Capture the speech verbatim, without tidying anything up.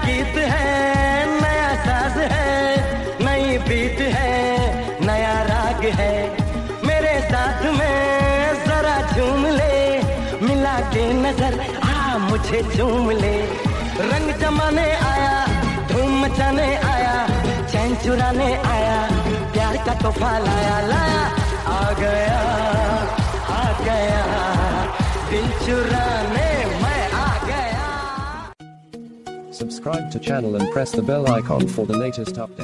गीत है, नया साज है, नई बीट है, नया राग है। मेरे साथ में जरा झूम ले, मिला के नजर आ मुझे झूम ले। रंग जमाने आया, धूम मचाने आया, चैन चुराने आया, प्यार का तोहफा लाया लाया। आ गया आ गया दिल चुराने मैं आ गया। Subscribe to channel and press the bell icon for the latest update.